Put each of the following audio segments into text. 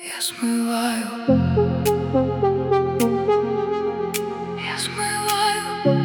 Я смываю. Я смываю.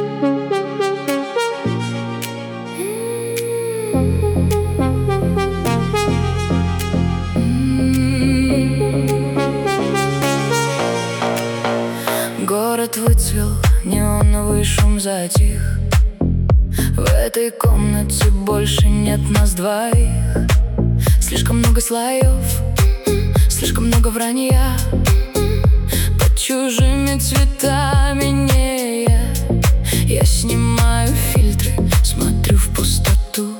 Город выцвел, неоновый шум затих. В этой комнате больше нет нас двоих. Слишком много слоев, слишком много вранья. Под чужими цветами не я снимаю фильтры, смотрю в пустоту.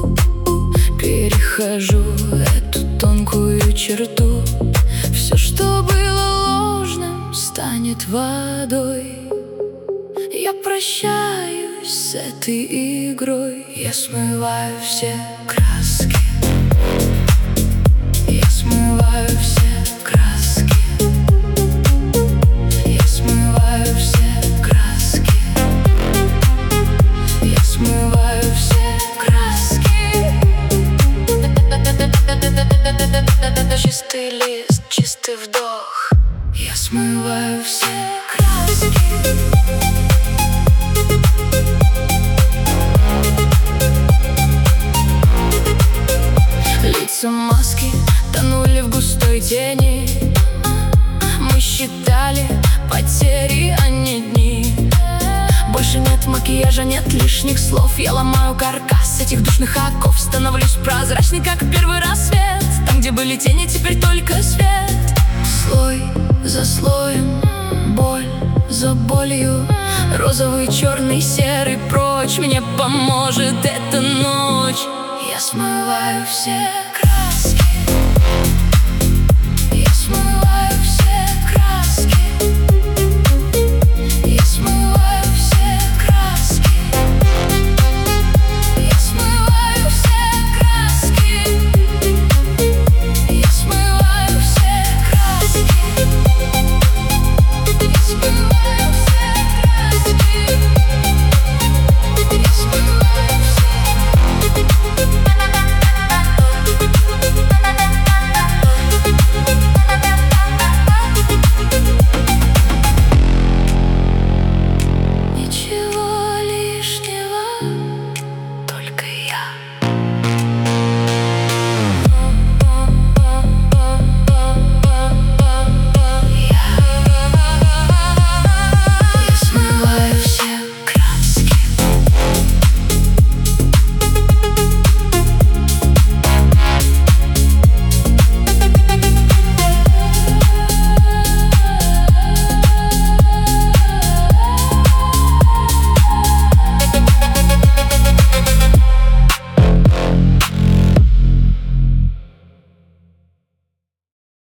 Перехожу эту тонкую черту. Все, что было ложным, станет водой. Я прощаюсь с этой игрой. Я смываю все краски. Я смываю все краски. Я смываю все краски. Я смываю все краски. Чистый лист, чистый вдох. Я смываю все краски. Лица маски тонули в густой тени. Мы считали потери, а не дни. Больше нет макияжа, нет лишних слов. Я ломаю каркас этих душных оков. Становлюсь прозрачной, как первый рассвет. Там, где были тени, теперь только свет. Слой за слоем, боль за болью. Розовый, черный, серый прочь. Мне поможет эта ночь. Я смываю все